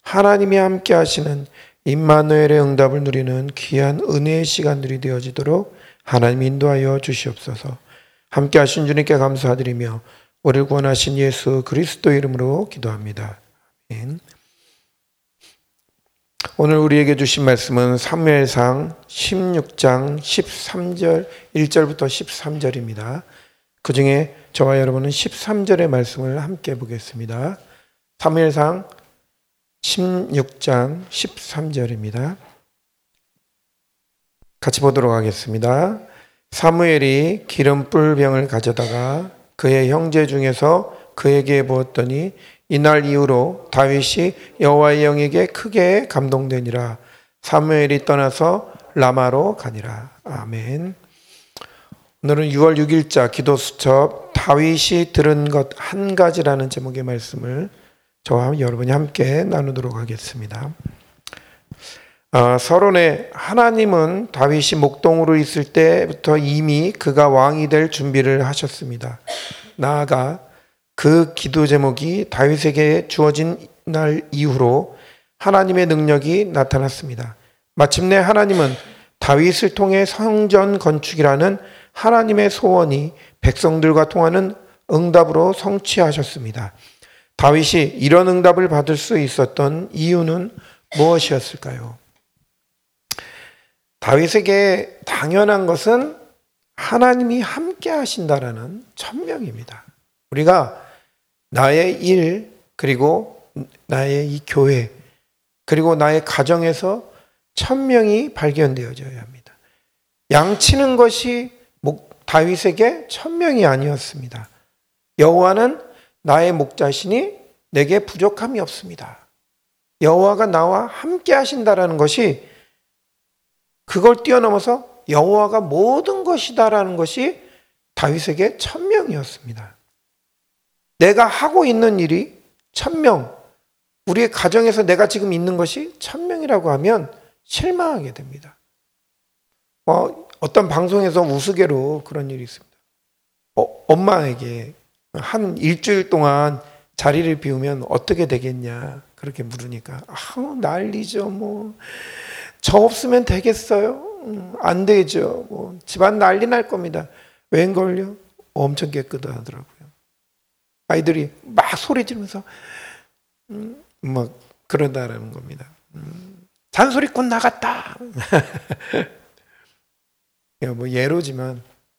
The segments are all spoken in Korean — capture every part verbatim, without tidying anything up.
하나님이 함께 하시는 임마누엘의 응답을 누리는 귀한 은혜의 시간들이 되어지도록 하나님 인도하여 주시옵소서. 함께 하신 주님께 감사드리며 우리를 구원하신 예수 그리스도 이름으로 기도합니다. 아멘. 오늘 우리에게 주신 말씀은 사무엘상 십육 장 십삼 절 일 절부터 십삼 절입니다. 그 중에 저와 여러분은 십삼 절의 말씀을 함께 보겠습니다. 사무엘상 십육 장 십삼 절입니다. 같이 보도록 하겠습니다. 사무엘이 기름불 병을 가져다가 그의 형제 중에서 그에게 부었더니 이날 이후로 다윗이 여호와의 영에게 크게 감동되니라. 사무엘이 떠나서 라마로 가니라. 아멘. 오늘은 유월 육 일자 기도 수첩 다윗이 들은 것 한 가지라는 제목의 말씀을 저와 여러분이 함께 나누도록 하겠습니다. 아, 서론에 하나님은 다윗이 목동으로 있을 때부터 이미 그가 왕이 될 준비를 하셨습니다. 나아가 그 기도 제목이 다윗에게 주어진 날 이후로 하나님의 능력이 나타났습니다. 마침내 하나님은 다윗을 통해 성전 건축이라는 하나님의 소원이 백성들과 통하는 응답으로 성취하셨습니다. 다윗이 이런 응답을 받을 수 있었던 이유는 무엇이었을까요? 다윗에게 당연한 것은 하나님이 함께 하신다라는 천명입니다. 우리가 나의 일, 그리고 나의 이 교회, 그리고 나의 가정에서 천명이 발견되어져야 합니다. 양치는 것이 다윗에게 천명이 아니었습니다. 여호와는 나의 목자시니 내게 부족함이 없습니다. 여호와가 나와 함께 하신다라는 것이 그걸 뛰어넘어서 여호와가 모든 것이다라는 것이 다윗에게 천명이었습니다. 내가 하고 있는 일이 천명, 우리의 가정에서 내가 지금 있는 것이 천명이라고 하면 실망하게 됩니다. 어, 어떤 방송에서 우스개로 그런 일이 있습니다. 어, 엄마에게 한 일주일 동안 자리를 비우면 어떻게 되겠냐 그렇게 물으니까 아, 난리죠. 뭐 저 없으면 되겠어요? 음, 안 되죠. 뭐 집안 난리 날 겁니다. 웬걸요? 엄청 깨끗하더라고요. 아이들이 막 소리 지르면서 음, 막 그러다라는 겁니다. 음, 잔소리꾼 나갔다. 뭐 예로지만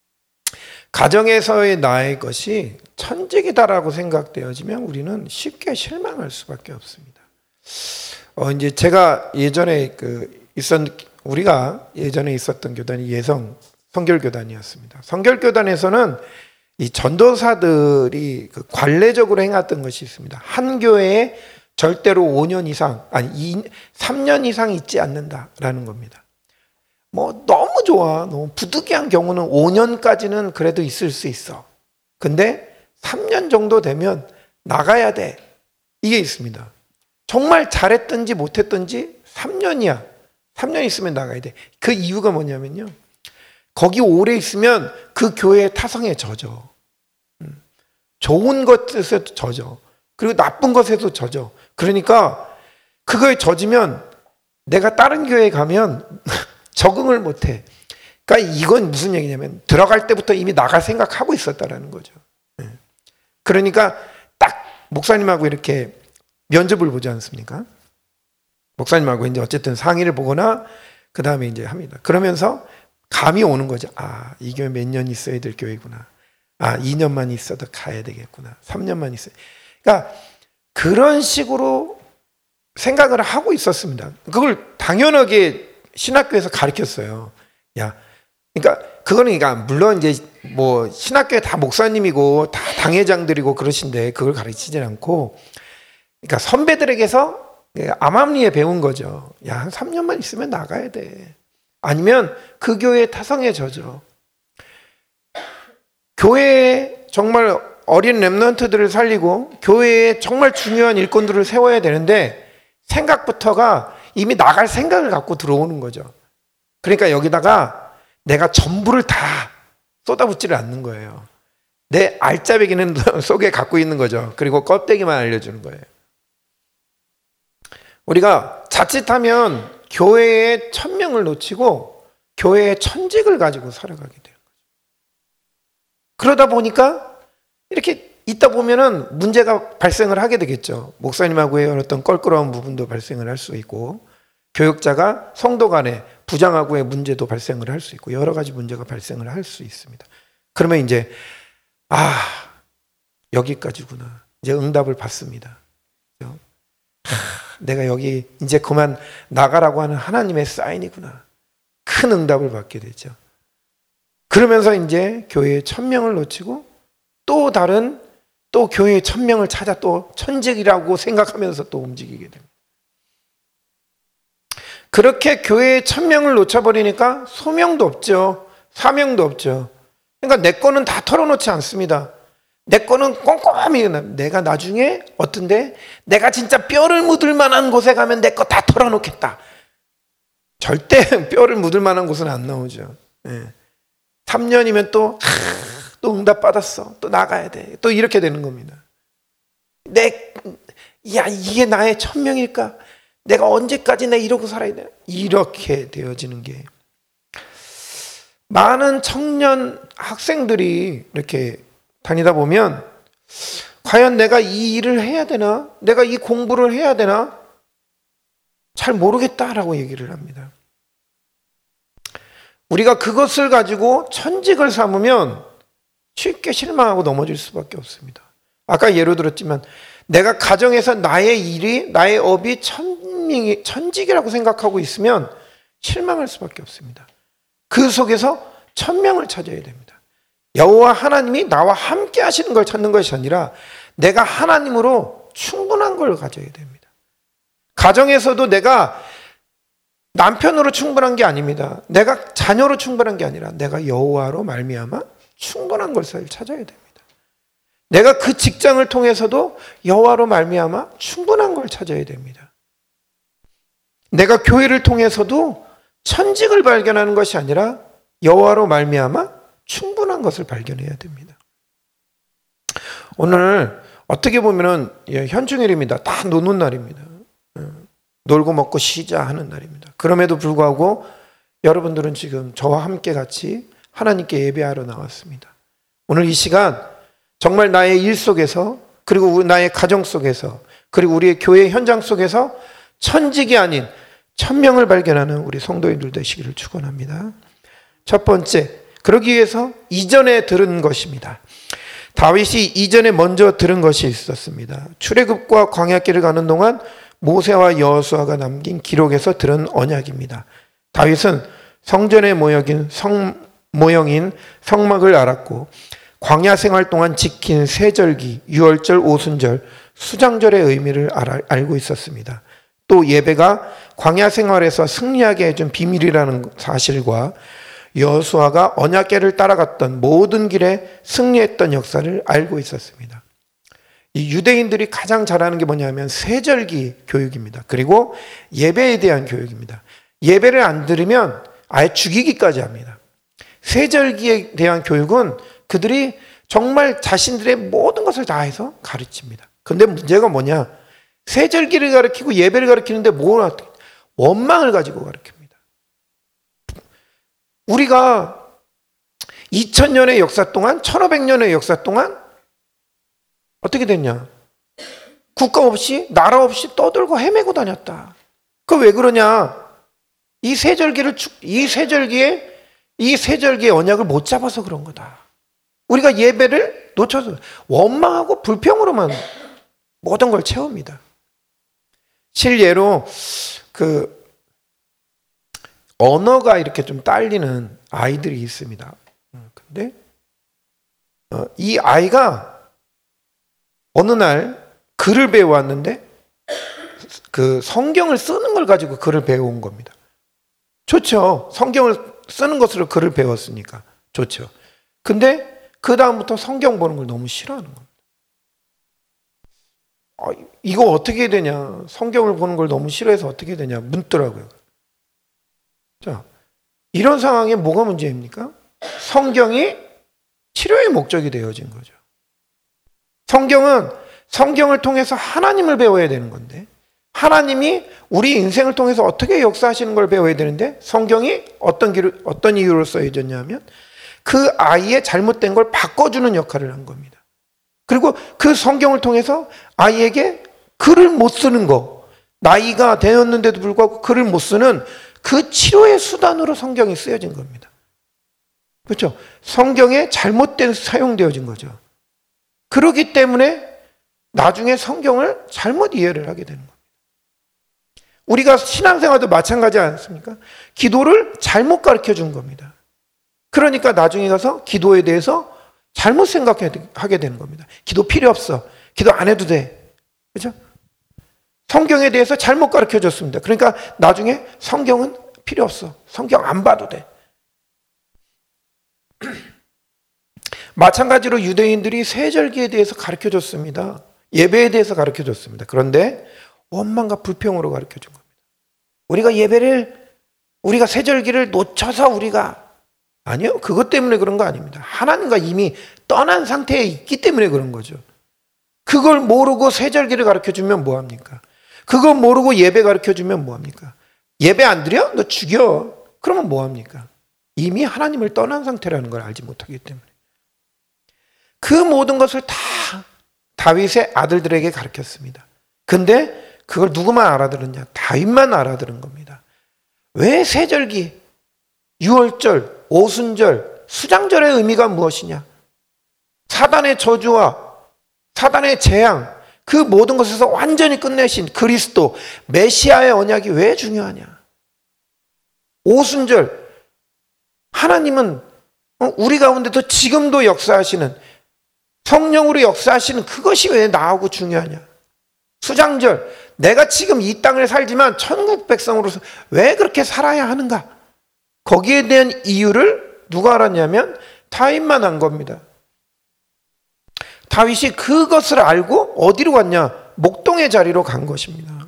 가정에서의 나의 것이 천직이다라고 생각되어지면 우리는 쉽게 실망할 수밖에 없습니다. 어 이제 제가 예전에 그 있었 우리가 예전에 있었던 교단이 예성 성결교단이었습니다. 성결교단에서는 이 전도사들이 그 관례적으로 행했던 것이 있습니다. 한 교회에 절대로 오 년 이상 아니 삼 년 이상 있지 않는다라는 겁니다. 뭐 너무 좋아. 너무 부득이한 경우는 오 년까지는 그래도 있을 수 있어. 근데 삼 년 정도 되면 나가야 돼. 이게 있습니다. 정말 잘했든지 못했든지 삼 년이야. 삼 년 있으면 나가야 돼. 그 이유가 뭐냐면요. 거기 오래 있으면 그 교회의 타성에 젖어. 좋은 것에서 젖어. 그리고 나쁜 것에도 젖어. 그러니까 그거에 젖으면 내가 다른 교회에 가면 적응을 못해. 그러니까 이건 무슨 얘기냐면 들어갈 때부터 이미 나갈 생각하고 있었다라는 거죠. 그러니까 딱 목사님하고 이렇게 면접을 보지 않습니까? 목사님하고 이제 어쨌든 상의를 보거나 그 다음에 이제 합니다. 그러면서 감이 오는 거죠. 아, 이 교회 몇 년 있어야 될 교회구나. 아, 이 년만 있어도 가야 되겠구나. 삼 년만 있어야. 그러니까 그런 식으로 생각을 하고 있었습니다. 그걸 당연하게 신학교에서 가르쳤어요. 야, 그러니까 그거는 그러니까 물론 이제 뭐 신학교에 다 목사님이고 다 당회장들이고 그러신데 그걸 가르치지 않고, 그러니까 선배들에게서 암암리에 배운 거죠. 야, 한 삼 년만 있으면 나가야 돼. 아니면 그 교회의 타성에 젖어. 교회에 정말 어린 렘넌트들을 살리고 교회에 정말 중요한 일꾼들을 세워야 되는데 생각부터가 이미 나갈 생각을 갖고 들어오는 거죠. 그러니까 여기다가 내가 전부를 다 쏟아붓지를 않는 거예요. 내 알짜배기는 속에 갖고 있는 거죠. 그리고 껍데기만 알려주는 거예요. 우리가 자칫하면 교회의 천명을 놓치고 교회의 천직을 가지고 살아가게 되는 거죠. 그러다 보니까 이렇게 있다 보면은 문제가 발생을 하게 되겠죠. 목사님하고의 어떤 껄끄러운 부분도 발생을 할 수 있고, 교육자가 성도 간에 부장하고의 문제도 발생을 할 수 있고, 여러 가지 문제가 발생을 할 수 있습니다. 그러면 이제 아, 여기까지구나. 이제 응답을 받습니다. 내가 여기 이제 그만 나가라고 하는 하나님의 사인이구나. 큰 응답을 받게 되죠. 그러면서 이제 교회의 천명을 놓치고 또 다른 또 교회의 천명을 찾아 또 천직이라고 생각하면서 또 움직이게 됩니다. 그렇게 교회의 천명을 놓쳐버리니까 소명도 없죠. 사명도 없죠. 그러니까 내 거는 다 털어놓지 않습니다. 내 거는 꼼꼼히, 내가 나중에 어떤데 내가 진짜 뼈를 묻을 만한 곳에 가면 내 거 다 털어놓겠다. 절대 뼈를 묻을 만한 곳은 안 나오죠. 네. 삼 년이면 또, 하, 또 응답 받았어. 또 나가야 돼. 또 이렇게 되는 겁니다. 내, 야, 이게 나의 천명일까? 내가 언제까지 내 이러고 살아야 돼? 이렇게 되어지는 게, 많은 청년 학생들이 이렇게 다니다 보면 과연 내가 이 일을 해야 되나? 내가 이 공부를 해야 되나? 잘 모르겠다라고 얘기를 합니다. 우리가 그것을 가지고 천직을 삼으면 쉽게 실망하고 넘어질 수밖에 없습니다. 아까 예로 들었지만 내가 가정에서 나의 일이, 나의 업이 천명이, 천직이라고 생각하고 있으면 실망할 수밖에 없습니다. 그 속에서 천명을 찾아야 됩니다. 여호와 하나님이 나와 함께 하시는 걸 찾는 것이 아니라 내가 하나님으로 충분한 걸 가져야 됩니다. 가정에서도 내가 남편으로 충분한 게 아닙니다. 내가 자녀로 충분한 게 아니라 내가 여호와로 말미암아 충분한 것을 찾아야 됩니다. 내가 그 직장을 통해서도 여호와로 말미암아 충분한 걸 찾아야 됩니다. 내가 교회를 통해서도 천직을 발견하는 것이 아니라 여호와로 말미암아 충분한 것을 발견해야 됩니다. 오늘 어떻게 보면은 현충일입니다. 다 노는 날입니다. 놀고 먹고 쉬자 하는 날입니다. 그럼에도 불구하고 여러분들은 지금 저와 함께 같이 하나님께 예배하러 나왔습니다. 오늘 이 시간 정말 나의 일 속에서, 그리고 나의 가정 속에서, 그리고 우리의 교회 현장 속에서 천직이 아닌 천명을 발견하는 우리 성도인들 되시기를 축원합니다. 첫 번째, 그러기 위해서 이전에 들은 것입니다. 다윗이 이전에 먼저 들은 것이 있었습니다. 출애굽과 광야길을 가는 동안 모세와 여호수아가 남긴 기록에서 들은 언약입니다. 다윗은 성전의 모형인, 성, 모형인 성막을 알았고 광야 생활 동안 지킨 세절기, 유월절, 오순절, 수장절의 의미를 알, 알고 있었습니다. 또 예배가 광야 생활에서 승리하게 해준 비밀이라는 사실과 여호수아가 언약궤를 따라갔던 모든 길에 승리했던 역사를 알고 있었습니다. 이 유대인들이 가장 잘하는 게 뭐냐면 세절기 교육입니다. 그리고 예배에 대한 교육입니다. 예배를 안 들으면 아예 죽이기까지 합니다. 세절기에 대한 교육은 그들이 정말 자신들의 모든 것을 다해서 가르칩니다. 근데 문제가 뭐냐? 세절기를 가르치고 예배를 가르치는데 뭘, 원망을 가지고 가르칩니다. 우리가 이천 년의 역사 동안, 천오백 년의 역사 동안 어떻게 됐냐? 국가 없이, 나라 없이 떠들고 헤매고 다녔다. 그 왜 그러냐? 이 세절기를, 이 세절기에, 이 세절기의 언약을 못 잡아서 그런 거다. 우리가 예배를 놓쳐서 원망하고 불평으로만 모든 걸 채웁니다. 실례로 그 언어가 이렇게 좀 딸리는 아이들이 있습니다. 근데 이 아이가 어느 날 글을 배워왔는데 그 성경을 쓰는 걸 가지고 글을 배워온 겁니다. 좋죠. 성경을 쓰는 것으로 글을 배웠으니까 좋죠. 근데 그 다음부터 성경 보는 걸 너무 싫어하는 겁니다. 아, 이거 어떻게 해야 되냐? 성경을 보는 걸 너무 싫어해서 어떻게 해야 되냐? 묻더라고요. 자, 이런 상황에 뭐가 문제입니까? 성경이 치료의 목적이 되어진 거죠. 성경은 성경을 통해서 하나님을 배워야 되는 건데 하나님이 우리 인생을 통해서 어떻게 역사하시는 걸 배워야 되는데 성경이 어떤 길, 어떤 이유로 써져있냐면 그 아이의 잘못된 걸 바꿔주는 역할을 한 겁니다. 그리고 그 성경을 통해서 아이에게 글을 못 쓰는 거, 나이가 되었는데도 불구하고 글을 못 쓰는 그 치료의 수단으로 성경이 쓰여진 겁니다. 그렇죠? 성경에 잘못된 사용되어진 거죠. 그렇기 때문에 나중에 성경을 잘못 이해를 하게 되는 겁니다. 우리가 신앙생활도 마찬가지 않습니까? 기도를 잘못 가르쳐 준 겁니다. 그러니까 나중에 가서 기도에 대해서 잘못 생각하게 되는 겁니다. 기도 필요 없어. 기도 안 해도 돼. 그렇죠? 성경에 대해서 잘못 가르쳐 줬습니다. 그러니까 나중에 성경은 필요 없어. 성경 안 봐도 돼. 마찬가지로 유대인들이 세절기에 대해서 가르쳐 줬습니다. 예배에 대해서 가르쳐 줬습니다. 그런데 원망과 불평으로 가르쳐 준 겁니다. 우리가 예배를, 우리가 세절기를 놓쳐서 우리가, 아니요. 그것 때문에 그런 거 아닙니다. 하나님과 이미 떠난 상태에 있기 때문에 그런 거죠. 그걸 모르고 세절기를 가르쳐 주면 뭐합니까? 그거 모르고 예배 가르쳐 주면 뭐합니까? 예배 안 드려? 너 죽여. 그러면 뭐합니까? 이미 하나님을 떠난 상태라는 걸 알지 못하기 때문에. 그 모든 것을 다 다윗의 아들들에게 가르쳤습니다. 근데 그걸 누구만 알아들었냐? 다윗만 알아들은 겁니다. 왜 세절기, 유월절, 오순절, 수장절의 의미가 무엇이냐? 사단의 저주와 사단의 재앙, 그 모든 것에서 완전히 끝내신 그리스도, 메시아의 언약이 왜 중요하냐? 오순절, 하나님은 우리 가운데도 지금도 역사하시는, 성령으로 역사하시는 그것이 왜 나하고 중요하냐? 수장절, 내가 지금 이 땅을 살지만 천국 백성으로서 왜 그렇게 살아야 하는가? 거기에 대한 이유를 누가 알았냐면 다윗만 안 겁니다. 다윗이 그것을 알고 어디로 갔냐? 목동의 자리로 간 것입니다.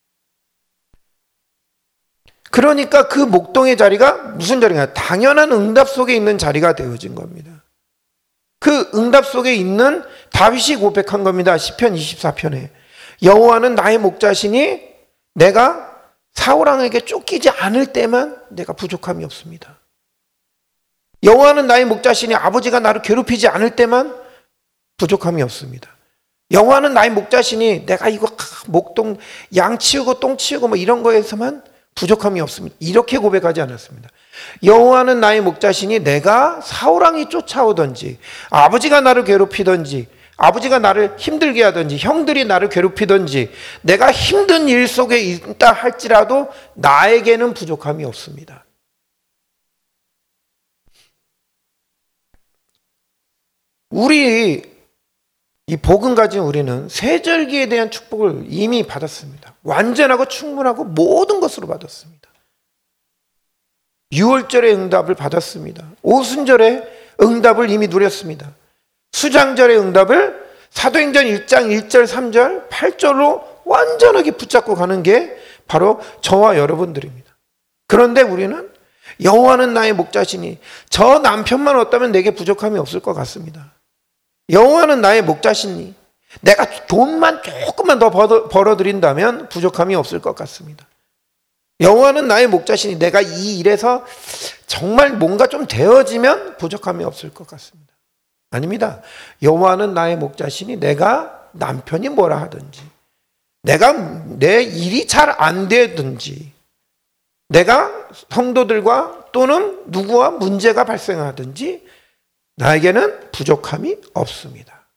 그러니까 그 목동의 자리가 무슨 자리가? 당연한 응답 속에 있는 자리가 되어진 겁니다. 그 응답 속에 있는 다윗이 고백한 겁니다. 시편 이십사 편에 여호와는 나의 목자시니 내가 사울왕에게 쫓기지 않을 때만 내가 부족함이 없습니다. 여호와는 나의 목자시니 아버지가 나를 괴롭히지 않을 때만 부족함이 없습니다. 여호와는 나의 목자시니 내가 이거 목동 양 치우고 똥 치우고 뭐 이런 거에서만 부족함이 없습니다. 이렇게 고백하지 않았습니다. 여호와는 나의 목자시니 내가 사울왕이 쫓아오든지 아버지가 나를 괴롭히든지 아버지가 나를 힘들게 하든지 형들이 나를 괴롭히든지 내가 힘든 일 속에 있다 할지라도 나에게는 부족함이 없습니다. 우리 이 복음 가진 우리는 세절기에 대한 축복을 이미 받았습니다. 완전하고 충분하고 모든 것으로 받았습니다. 유월절의 응답을 받았습니다. 오순절의 응답을 이미 누렸습니다. 수장절의 응답을 사도행전 일 장 일 절 삼 절 팔 절로 완전하게 붙잡고 가는 게 바로 저와 여러분들입니다. 그런데 우리는 여호와는 나의 목자시니 저 남편만 없다면 내게 부족함이 없을 것 같습니다. 여호와는 나의 목자시니 내가 돈만 조금만 더 벌어들인다면 부족함이 없을 것 같습니다. 여호와는 나의 목자시니 내가 이 일에서 정말 뭔가 좀 되어지면 부족함이 없을 것 같습니다. 아닙니다. 여호와는 나의 목자시니 내가 남편이 뭐라 하든지 내가 내 일이 잘 안 되든지 내가 성도들과 또는 누구와 문제가 발생하든지 나에게는 부족함이 없습니다.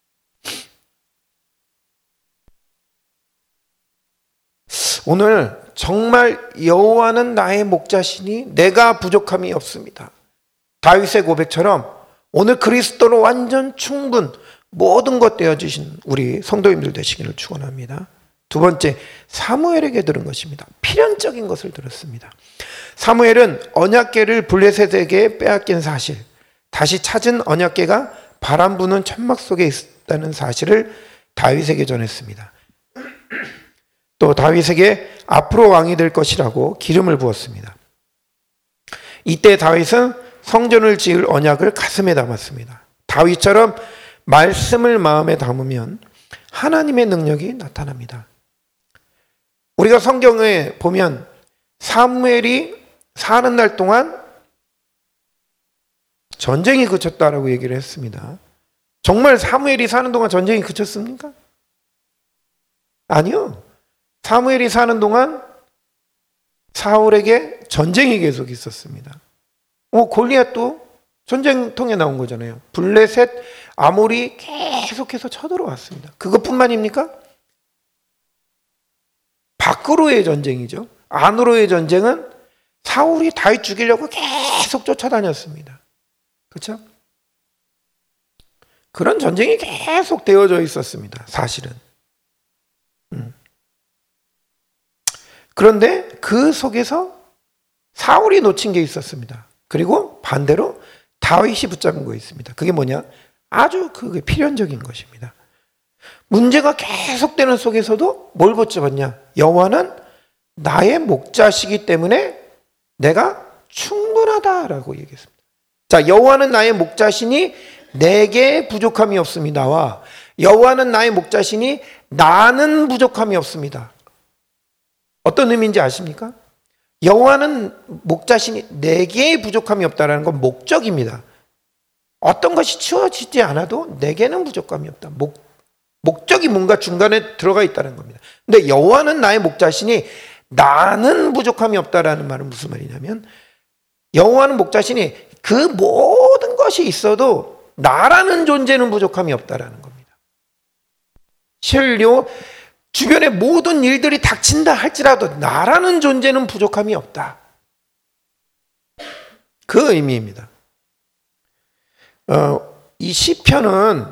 오늘 정말 여호와는 나의 목자시니 내가 부족함이 없습니다. 다윗의 고백처럼 오늘 그리스도로 완전 충분 모든 것 되어주신 우리 성도님들 되시기를 축원합니다. 두 번째, 사무엘에게 들은 것입니다. 필연적인 것을 들었습니다. 사무엘은 언약궤를 블레셋에게 빼앗긴 사실, 다시 찾은 언약궤가 바람 부는 천막 속에 있다는 사실을 다윗에게 전했습니다. 또 다윗에게 앞으로 왕이 될 것이라고 기름을 부었습니다. 이때 다윗은 성전을 지을 언약을 가슴에 담았습니다. 다윗처럼 말씀을 마음에 담으면 하나님의 능력이 나타납니다. 우리가 성경에 보면 사무엘이 사는 날 동안 전쟁이 그쳤다라고 얘기를 했습니다. 정말 사무엘이 사는 동안 전쟁이 그쳤습니까? 아니요. 사무엘이 사는 동안 사울에게 전쟁이 계속 있었습니다. 어, 골리앗도 전쟁통에 나온 거잖아요. 블레셋, 아모리 계속해서 쳐들어왔습니다. 그것뿐만입니까? 밖으로의 전쟁이죠. 안으로의 전쟁은 사울이 다윗 죽이려고 계속 쫓아다녔습니다. 그렇죠? 그런 전쟁이 계속 되어져 있었습니다. 사실은. 음. 그런데 그 속에서 사울이 놓친 게 있었습니다. 그리고 반대로 다윗이 붙잡은 거 있습니다. 그게 뭐냐? 아주 그게 필연적인 것입니다. 문제가 계속되는 속에서도 뭘 붙잡았냐? 여호와는 나의 목자시기 때문에 내가 충분하다라고 얘기했습니다. 자, 여호와는 나의 목자시니 내게 부족함이 없습니다와 여호와는 나의 목자시니 나는 부족함이 없습니다. 어떤 의미인지 아십니까? 여호와는 목자시니 내게 부족함이 없다라는 건 목적입니다. 어떤 것이 채워지지 않아도 내게는 부족함이 없다. 목, 목적이 뭔가 중간에 들어가 있다는 겁니다. 근데 여호와는 나의 목자시니 나는 부족함이 없다라는 말은 무슨 말이냐면 여호와는 목자시니 그 모든 것이 있어도 나라는 존재는 부족함이 없다라는 겁니다. 실료 주변의 모든 일들이 닥친다 할지라도 나라는 존재는 부족함이 없다. 그 의미입니다. 어, 이 시편은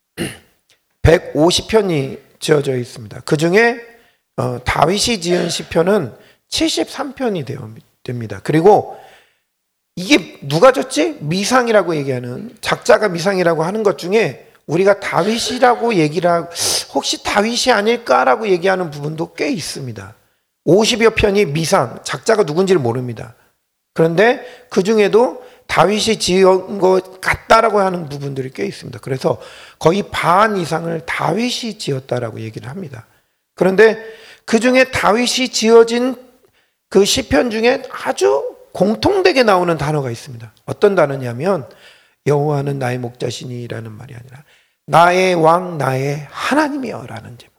백오십 편이 지어져 있습니다. 그 중에 어, 다윗이 지은 시편은 칠십삼 편이 됩니다. 그리고 이게 누가 졌지? 미상이라고 얘기하는, 작자가 미상이라고 하는 것 중에 우리가 다윗이라고 얘기를 하고 혹시 다윗이 아닐까라고 얘기하는 부분도 꽤 있습니다. 오십여 편이 미상, 작자가 누군지를 모릅니다. 그런데 그 중에도 다윗이 지은 것 같다라고 하는 부분들이 꽤 있습니다. 그래서 거의 반 이상을 다윗이 지었다라고 얘기를 합니다. 그런데 그 중에 다윗이 지어진 그 시편 중에 아주 공통되게 나오는 단어가 있습니다. 어떤 단어냐면 여호와는 나의 목자시니라는 말이 아니라 나의 왕 나의 하나님이여라는 제목.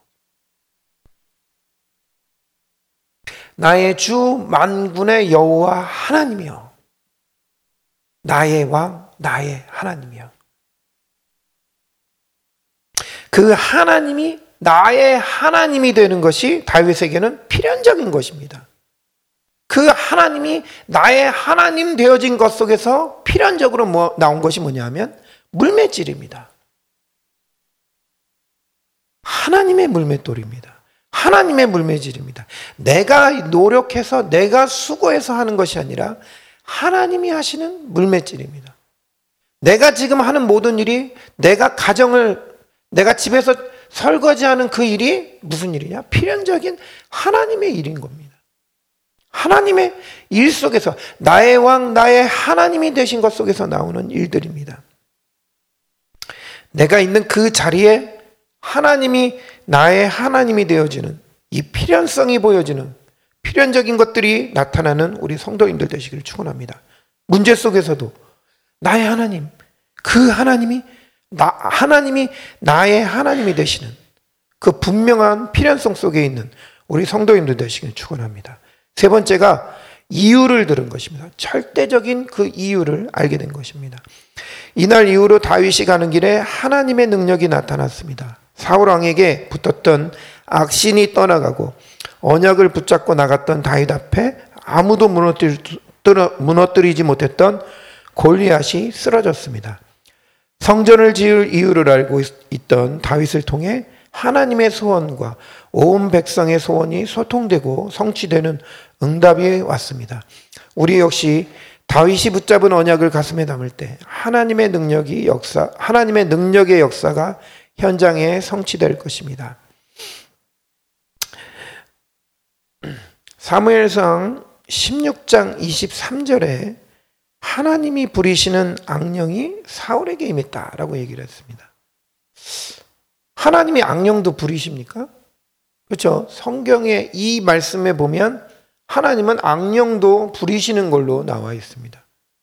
나의 주 만군의 여호와 하나님이여. 나의 왕 나의 하나님이여. 그 하나님이 나의 하나님이 되는 것이 다윗에게는 필연적인 것입니다. 그 하나님이 나의 하나님 되어진 것 속에서 필연적으로 뭐 나온 것이 뭐냐면 물맷질입니다. 하나님의 물맷돌입니다. 하나님의 물매질입니다. 내가 노력해서 내가 수고해서 하는 것이 아니라 하나님이 하시는 물맷질입니다. 내가 지금 하는 모든 일이 내가 가정을 내가 집에서 설거지하는 그 일이 무슨 일이냐? 필연적인 하나님의 일인 겁니다. 하나님의 일 속에서 나의 왕 나의 하나님이 되신 것 속에서 나오는 일들입니다. 내가 있는 그 자리에 하나님이 나의 하나님이 되어지는 이 필연성이 보여지는 필연적인 것들이 나타나는 우리 성도님들 되시기를 축원합니다. 문제 속에서도 나의 하나님, 그 하나님이 나, 하나님이 나의 하나님이 되시는 그 분명한 필연성 속에 있는 우리 성도님들 되시기를 축원합니다. 세 번째가 이유를 들은 것입니다. 절대적인 그 이유를 알게 된 것입니다. 이날 이후로 다윗이 가는 길에 하나님의 능력이 나타났습니다. 사울 왕에게 붙었던 악신이 떠나가고 언약을 붙잡고 나갔던 다윗 앞에 아무도 무너뜨리지 못했던 골리앗이 쓰러졌습니다. 성전을 지을 이유를 알고 있던 다윗을 통해 하나님의 소원과 온 백성의 소원이 소통되고 성취되는 응답이 왔습니다. 우리 역시 다윗이 붙잡은 언약을 가슴에 담을 때 하나님의 능력이 역사, 하나님의 능력의 역사가 현장에 성취될 것입니다. 사무엘상 십육 장 이십삼 절에 하나님이 부리시는 악령이 사울에게 임했다라고 얘기를 했습니다. 하나님이 악령도 부리십니까? 그렇죠? 성경의 이 말씀에 보면 하나님은 악령도 부리시는 걸로 나와 있습니다.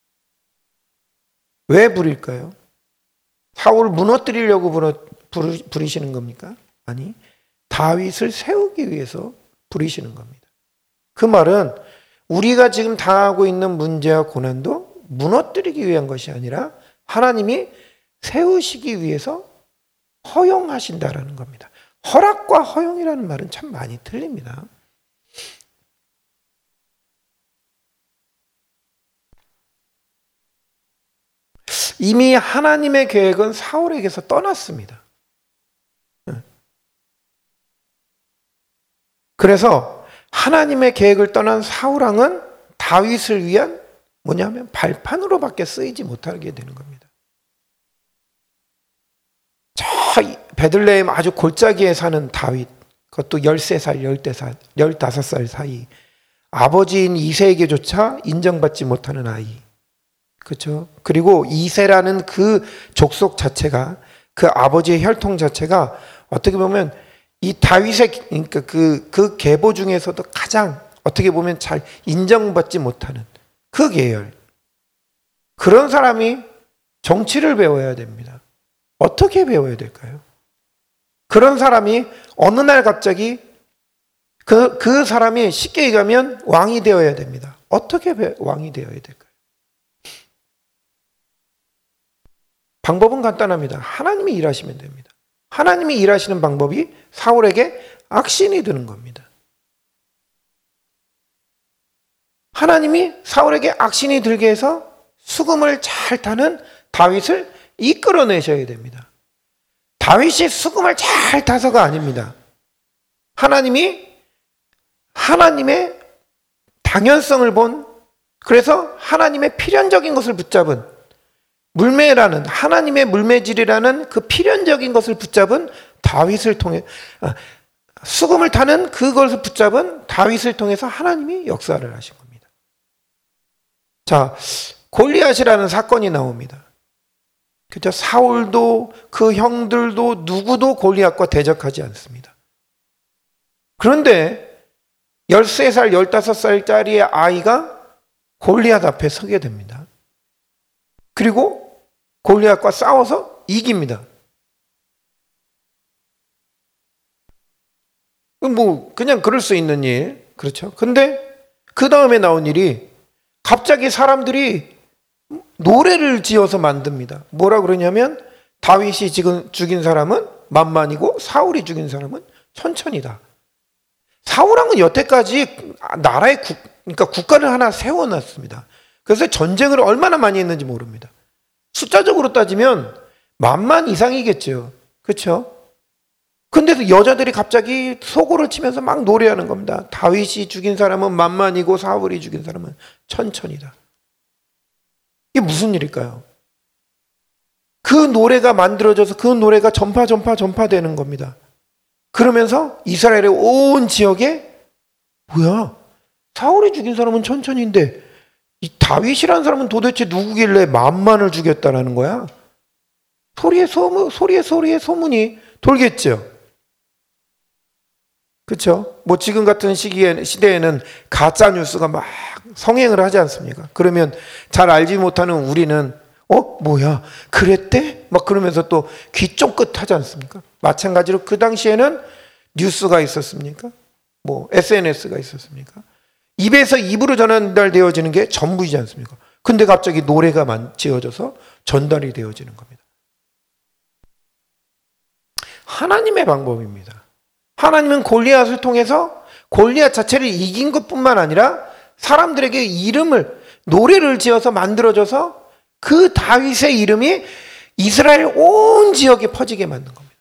왜 부릴까요? 사울을 무너뜨리려고 부리시는 겁니까? 아니, 다윗을 세우기 위해서 부리시는 겁니다. 그 말은 우리가 지금 당하고 있는 문제와 고난도 무너뜨리기 위한 것이 아니라 하나님이 세우시기 위해서 허용하신다라는 겁니다. 허락과 허용이라는 말은 참 많이 틀립니다. 이미 하나님의 계획은 사울에게서 떠났습니다. 그래서 하나님의 계획을 떠난 사울왕은 다윗을 위한 뭐냐면 발판으로밖에 쓰이지 못하게 되는 겁니다. 저 베들레헴 아주 골짜기에 사는 다윗, 그것도 열세 살, 열다섯 살 사이, 아버지인 이새에게조차 인정받지 못하는 아이. 그렇죠? 그리고 이새라는 그 족속 자체가, 그 아버지의 혈통 자체가 어떻게 보면 이 다윗의 그러니까 그, 그 계보 중에서도 가장 어떻게 보면 잘 인정받지 못하는 그 계열. 그런 사람이 정치를 배워야 됩니다. 어떻게 배워야 될까요? 그런 사람이 어느 날 갑자기 그, 그 사람이 쉽게 얘기하면 왕이 되어야 됩니다. 어떻게 배, 왕이 되어야 될까요? 방법은 간단합니다. 하나님이 일하시면 됩니다. 하나님이 일하시는 방법이 사울에게 악신이 드는 겁니다. 하나님이 사울에게 악신이 들게 해서 수금을 잘 타는 다윗을 이끌어내셔야 됩니다. 다윗이 수금을 잘 타서가 아닙니다. 하나님이 하나님의 당연성을 본, 그래서 하나님의 필연적인 것을 붙잡은, 물매라는 하나님의 물매질이라는 그 필연적인 것을 붙잡은 다윗을 통해, 수금을 타는 그것을 붙잡은 다윗을 통해서 하나님이 역사를 하신 겁니다. 자, 골리앗이라는 사건이 나옵니다. 그죠? 사울도 그 형들도 누구도 골리앗과 대적하지 않습니다. 그런데 열세 살, 열다섯 살짜리의 아이가 골리앗 앞에 서게 됩니다. 그리고 골리앗과 싸워서 이깁니다. 뭐 그냥 그럴 수 있는 일, 그렇죠? 근데 그 다음에 나온 일이 갑자기 사람들이 노래를 지어서 만듭니다. 뭐라 그러냐면 다윗이 지금 죽인 사람은 만만이고 사울이 죽인 사람은 천천이다. 사울왕은 여태까지 나라의 국, 그러니까 국가를 하나 세워놨습니다. 그래서 전쟁을 얼마나 많이 했는지 모릅니다. 숫자적으로 따지면 만만 이상이겠죠. 그렇죠? 근데도 여자들이 갑자기 소고를 치면서 막 노래하는 겁니다. 다윗이 죽인 사람은 만만이고 사울이 죽인 사람은 천천이다. 이게 무슨 일일까요? 그 노래가 만들어져서 그 노래가 전파 전파 전파되는 겁니다. 그러면서 이스라엘의 온 지역에 뭐야? 사울이 죽인 사람은 천천인데 이 다윗이라는 사람은 도대체 누구길래 만만을 죽였다라는 거야? 소리에 소문, 소리에 소리에 소문이 돌겠죠. 그렇죠? 뭐 지금 같은 시기에 시대에는 가짜 뉴스가 막 성행을 하지 않습니까? 그러면 잘 알지 못하는 우리는 어 뭐야 그랬대? 막 그러면서 또 귀 쫑긋 하지 않습니까? 마찬가지로 그 당시에는 뉴스가 있었습니까? 뭐 에스엔에스가 있었습니까? 입에서 입으로 전달되어지는 게 전부이지 않습니까? 근데 갑자기 노래가 지어져서 전달이 되어지는 겁니다. 하나님의 방법입니다. 하나님은 골리앗을 통해서 골리앗 자체를 이긴 것뿐만 아니라 사람들에게 이름을, 노래를 지어서 만들어줘서 그 다윗의 이름이 이스라엘 온 지역에 퍼지게 만든 겁니다.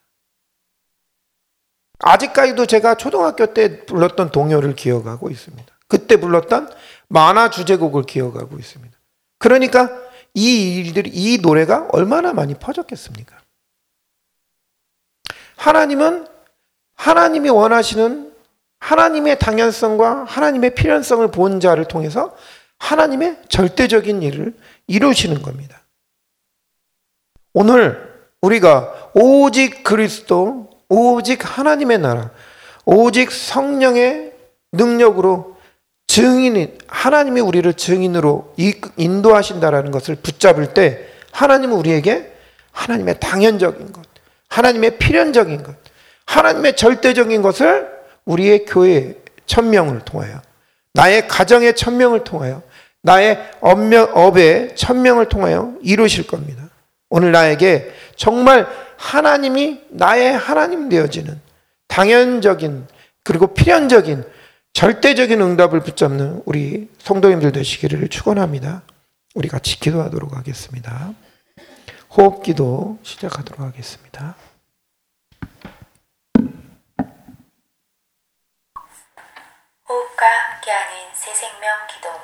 아직까지도 제가 초등학교 때 불렀던 동요를 기억하고 있습니다. 그때 불렀던 만화 주제곡을 기억하고 있습니다. 그러니까 이 일들이, 이 노래가 얼마나 많이 퍼졌겠습니까? 하나님은 하나님이 원하시는 하나님의 당연성과 하나님의 필연성을 본 자를 통해서 하나님의 절대적인 일을 이루시는 겁니다. 오늘 우리가 오직 그리스도, 오직 하나님의 나라, 오직 성령의 능력으로 증인이, 하나님이 우리를 증인으로 인도하신다라는 것을 붙잡을 때 하나님은 우리에게 하나님의 당연적인 것, 하나님의 필연적인 것, 하나님의 절대적인 것을 우리의 교회 천명을 통하여, 나의 가정의 천명을 통하여, 나의 업명, 업의 천명을 통하여 이루실 겁니다. 오늘 나에게 정말 하나님이 나의 하나님 되어지는 당연적인 그리고 필연적인 절대적인 응답을 붙잡는 우리 성도님들 되시기를 축원합니다. 우리 같이 기도하도록 하겠습니다. 호흡기도 시작하도록 하겠습니다. 호흡과 함께하는 새생명 기도문.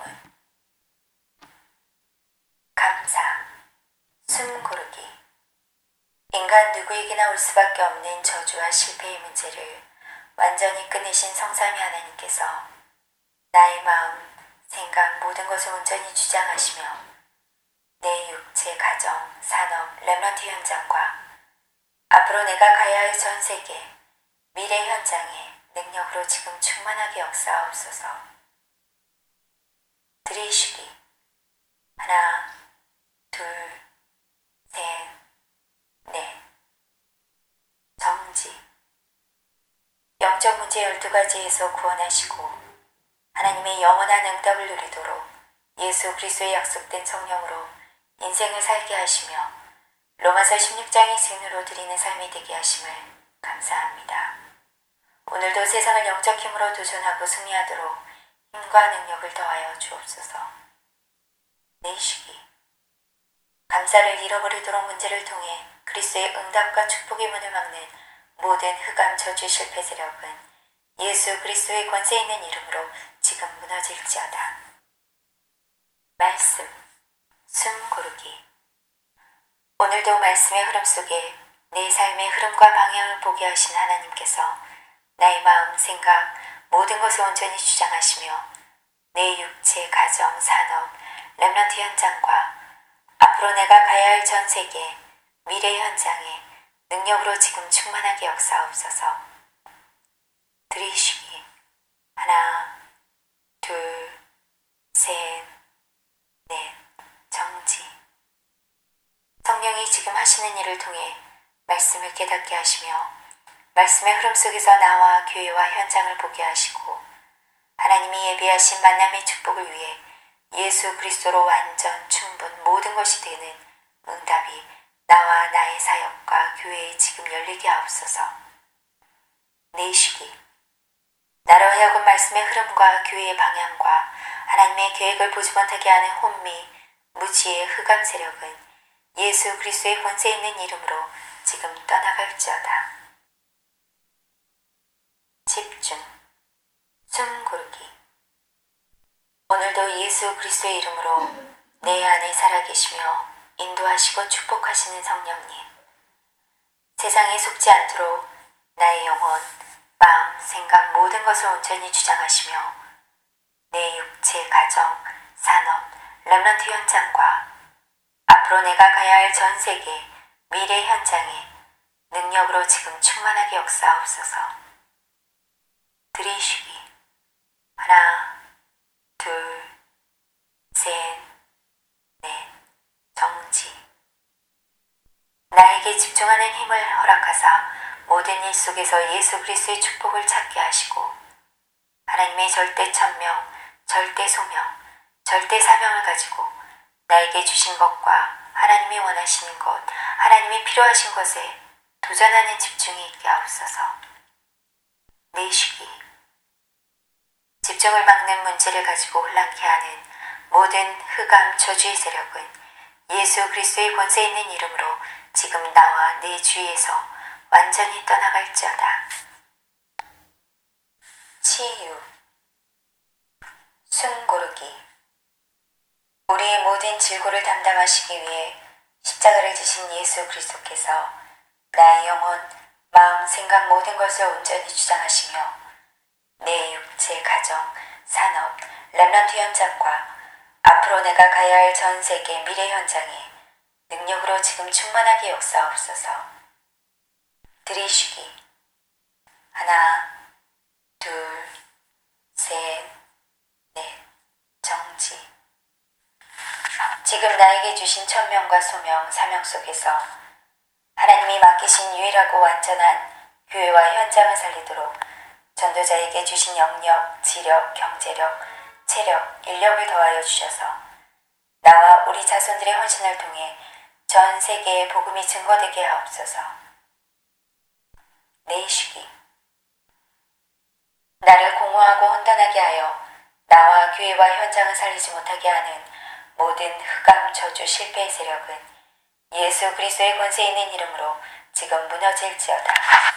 감사, 숨 고르기. 인간 누구에게나 올 수밖에 없는 저주와 실패의 문제를 완전히 끝내신 성삼위 하나님께서 나의 마음, 생각, 모든 것을 온전히 주장하시며 내 육체, 가정, 산업, 렘넌트 현장과 앞으로 내가 가야 할 전 세계, 미래 현장에 능력으로 지금 충만하게 역사하옵소서. 들이쉬기. 하나, 둘, 셋, 넷. 정지. 영적 문제 열두 가지에서 구원하시고 하나님의 영원한 응답을 누리도록 예수 그리스도의 약속된 성령으로 인생을 살게 하시며 로마서 십육 장의 증인으로 드리는 삶이 되게 하심을 감사합니다. 오늘도 세상을 영적 힘으로 도전하고 승리하도록 힘과 능력을 더하여 주옵소서. 내쉬기. 감사를 잃어버리도록 문제를 통해 그리스도의 응답과 축복의 문을 막는 모든 흑암 저주 실패 세력은 예수 그리스도의 권세 있는 이름으로 지금 무너질지어다. 말씀, 숨 고르기. 오늘도 말씀의 흐름 속에 내 삶의 흐름과 방향을 보게 하신 하나님께서 나의 마음, 생각, 모든 것을 온전히 주장하시며 내 육체, 가정, 산업, 렘넌트 현장과 앞으로 내가 가야 할 전 세계, 미래 현장에 능력으로 지금 충만하게 역사옵소서. 들이쉬기. 하나, 둘, 셋, 넷. 정지. 성령이 지금 하시는 일을 통해 말씀을 깨닫게 하시며 말씀의 흐름 속에서 나와 교회와 현장을 보게 하시고 하나님이 예비하신 만남의 축복을 위해 예수 그리스도로 완전, 충분, 모든 것이 되는 응답이 나와 나의 사역과 교회에 지금 열리게 하옵소서. 내쉬기. 나로 하여금 말씀의 흐름과 교회의 방향과 하나님의 계획을 보지 못하게 하는 혼미, 무지의 흑암 세력은 예수 그리스도의 권세 있는 이름으로 지금 떠나갈지어다. 집중. 숨 고르기. 오늘도 예수 그리스도의 이름으로 내 안에 살아계시며 인도하시고 축복하시는 성령님, 세상에 속지 않도록 나의 영혼, 마음, 생각 모든 것을 온전히 주장하시며 내 육체, 가정, 산업, 렘넌트 현장과 앞으로 내가 가야 할 전 세계, 미래 현장에 능력으로 지금 충만하게 역사하옵소서. 들이쉬기. 하나, 둘, 셋, 넷. 정지. 나에게 집중하는 힘을 허락하사 모든 일 속에서 예수 그리스도의 축복을 찾게 하시고 하나님의 절대 천명, 절대 소명, 절대 사명을 가지고 나에게 주신 것과 하나님이 원하시는 것, 하나님이 필요하신 것에 도전하는 집중이 있게 하옵소서. 내쉬기. 집중을 막는 문제를 가지고 혼란케 하는 모든 흑암 저주의 세력은 예수 그리스도의 권세 있는 이름으로 지금 나와 내 주위에서 완전히 떠나갈지어다. 치유. 숨 고르기. 우리의 모든 질고를 담당하시기 위해 십자가를 지신 예수 그리스도께서 나의 영혼, 마음, 생각 모든 것을 온전히 주장하시며 내 육체, 가정, 산업, 렘넌트 현장과 앞으로 내가 가야 할 전 세계 미래 현장에 능력으로 지금 충만하게 역사옵소서. 들이쉬기. 하나, 둘, 셋, 넷, 정지. 지금 나에게 주신 천명과 소명, 사명 속에서 하나님이 맡기신 유일하고 완전한 교회와 현장을 살리도록 전도자에게 주신 영역, 지력, 경제력, 체력, 인력을 더하여 주셔서 나와 우리 자손들의 헌신을 통해 전 세계에 복음이 증거되게 하옵소서. 내쉬기. 나를 공허하고 혼돈하게 하여 나와 교회와 현장을 살리지 못하게 하는 모든 흑암, 저주, 실패의 세력은 예수 그리스도의 권세 있는 이름으로 지금 무너질지어다.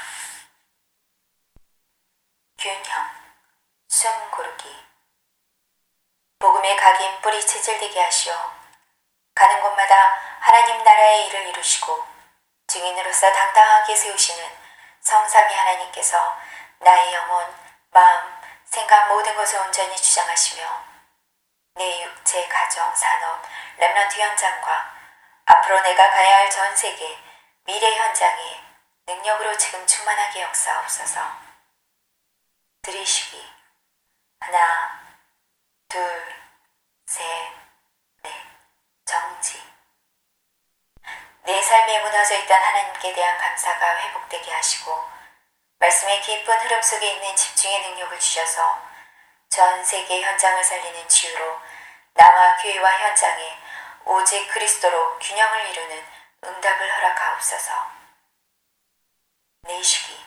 균형, 숨 고르기. 복음의 각인 뿌리 체질되게 하시오. 가는 곳마다 하나님 나라의 일을 이루시고 증인으로서 당당하게 세우시는 성삼위 하나님께서 나의 영혼, 마음, 생각 모든 것을 온전히 주장하시며 내 육체, 가정, 산업, 렘넌트 현장과 앞으로 내가 가야 할 전 세계, 미래 현장에 능력으로 지금 충만하게 역사하옵소서. 들이쉬기. 하나, 둘, 셋, 넷, 정지. 내 삶에 무너져 있던 하나님께 대한 감사가 회복되게 하시고 말씀의 깊은 흐름 속에 있는 집중의 능력을 주셔서 전 세계 현장을 살리는 치유로 나와 교회와 현장에 오직 그리스도로 균형을 이루는 응답을 허락하옵소서. 내쉬기.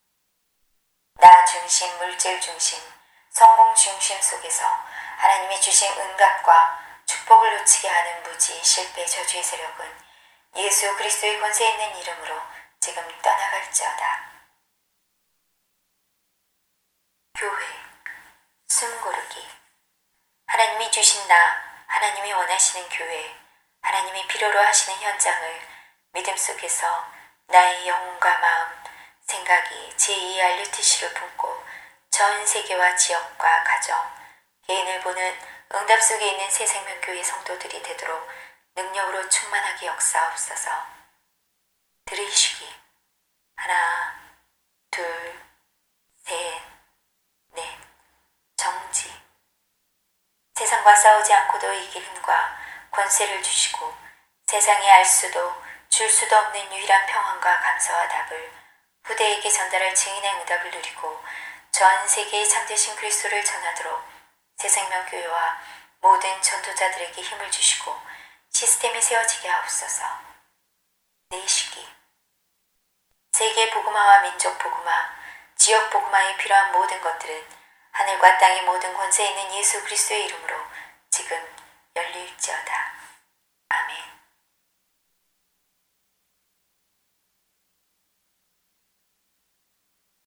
나 중심, 물질 중심, 성공 중심 속에서 하나님이 주신 응답과 축복을 놓치게 하는 무지, 실패, 저주의 세력은 예수 그리스도의 권세 있는 이름으로 지금 떠나갈지어다. 교회, 숨 고르기. 하나님이 주신 나, 하나님이 원하시는 교회, 하나님이 필요로 하시는 현장을 믿음 속에서 나의 영혼과 마음, 생각이 제이의 알유티씨를 품고 전 세계와 지역과 가정, 개인을 보는 응답 속에 있는 새생명교회 성도들이 되도록 능력으로 충만하게 역사하옵소서. 들이쉬기. 하나, 둘, 셋, 넷, 정지. 세상과 싸우지 않고도 이길 힘과 권세를 주시고 세상이 알 수도 줄 수도 없는 유일한 평안과 감사와 답을 후대에게 전달할 증인의 응답을 누리고 전 세계의 참되신 그리스도를 전하도록 새생명교회와 모든 전도자들에게 힘을 주시고 시스템이 세워지게 하옵소서. 내쉬기. 세계 복음화와 민족 복음화, 지역 복음화에 필요한 모든 것들은 하늘과 땅의 모든 권세 있는 예수 그리스도의 이름으로 지금 열릴지어다.